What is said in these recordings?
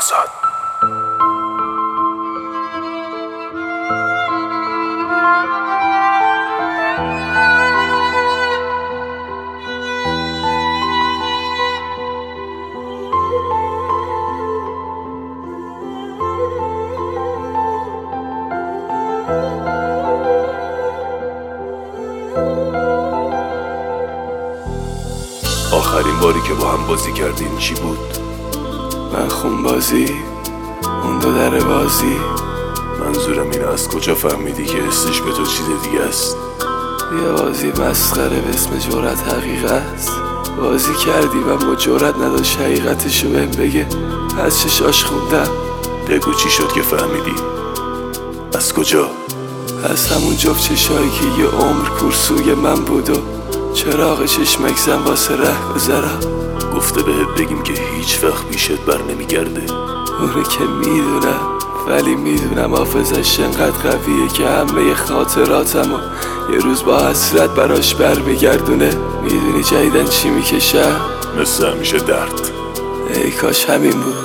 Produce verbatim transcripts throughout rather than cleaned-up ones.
آزاد. آخرین باری که با هم بازی کردین چی بود؟ من خون بازی، اون دو در بازی. منظورم اینه از کجا فهمیدی که حسش به تو چیز دیگه است؟ یه بازی مسخره به اسم جرأت حقیقت بازی کردی و ما جرأت نداشت حقیقتشو بهم بگه. از چشاش خوندم. بگو چی شد که فهمیدی؟ از کجا؟ از همون جفت چشایی که یه عمر کورسوی من بود و چراغ چشمک زن واسه ره بذارم. گفته بهت بگیم که هیچ وقت پیشت بر نمیگرده. اونه که میدونم، ولی میدونم حافظش انقدر قویه که همه خاطراتمو یه روز با حسرت براش برمیگردونه. میدونی جدیدن چی میکشم؟ مثل همیشه درد. ای کاش همین بود.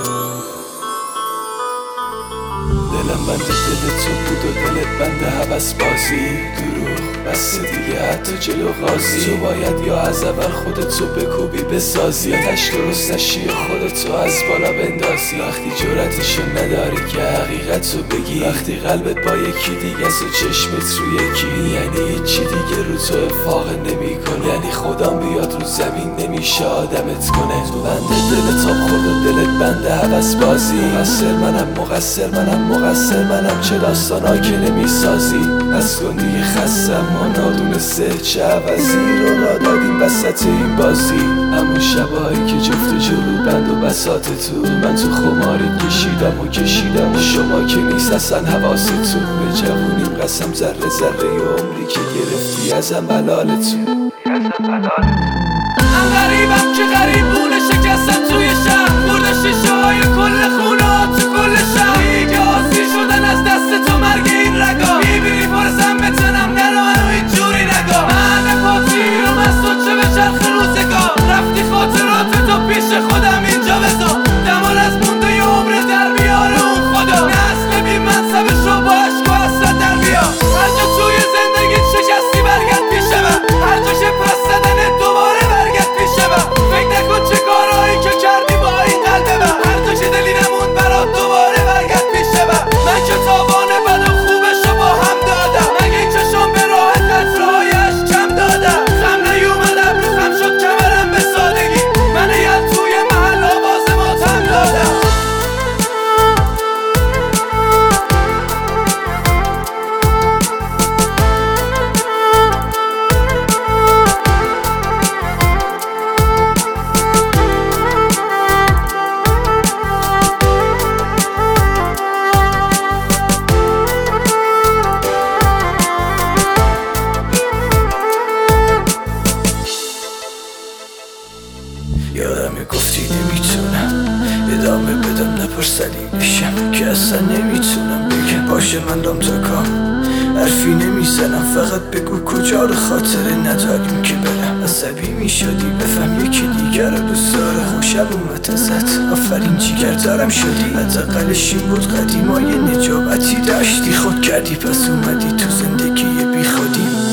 دلم بند دل تو بود و دلت بند هوس بازی. دروغ بس دیگه حتی جلو غازی. تو باید یا از اول خودتو بکوبی بسازی، یا تش درست نشی خودتو از بالا بندازی. وقتی جرأتشو نداری که حقیقتو بگی، وقتی قلبت با یکی دیگه است و چشمت رو یکی، یعنی هیچی دیگه رو تو افاقه نمی کنه. یعنی خدام بیاد رو زمین نمیشه آدمت کنه. تو بند دلت تا خود و دلت بند هوس بازی. مقصر منم مقصر منم مقصر منم چه داستانا که نمیسازی. از کن دیگه خستم، ما نادونسته چه عوضی رو را دادیم وسط این بازی. همون شبایی که جفت جلو بند و بساط تو، من تو خماری کشیدم و کشیدم و شما که نیست اصلا حواستون. به جوونیم قسم ذره ذره ی عمری که گرفتی ازم حلالتون. من غریبم که غریبونه شکستم توی شهر، برده شیشه های کل خونه تو کل شهر. دیگه آسی شدن از دست تو مرگ این رگا. میبینی پرسم بتنم نرو منو اینجوری نگا. من پاتیرم از تو چه به چرخ روزگار، رفتی خاطرات تو پیش خودم اینجا بذار. دمال از مونده ی عمر در بیاره اون خدا. نسل بی منصبش رو با عشق و حسرت در بیار. هر جا توی زندگی شکستی برگرد پیش من، هر جا که پس زدنت دوباره برگرد پیش من. فکر نکن چه کارهایی که کردی با این قلب من، هر جا که دلی نمون برات دوباره برگرد پیش من. من که تاوان بد و خوبش رو با هم دادم، مگه این چشم به راه قطرهای عشق کم دادم. خم نیومدم رو خم شد کمرم به سادگی، من یل توی محل آواز ماتم دادم. یادم گفتی نمیتونم ادامه بدم نپرسلی بشم که اصلا نمیتونم بگم. باشه من دام تا کام حرفی نمیزنم، فقط بگو کجا رو خاطره نداریم که برم. عصبی میشدی بفهم یکی دیگر رو دوست داره. خوشم اومد ازت آفرین جیگر دارم شدی. حداقلش این بود قدیما یه نجابتی داشتی. خود کردی پس اومدی تو زندگی بی خودی.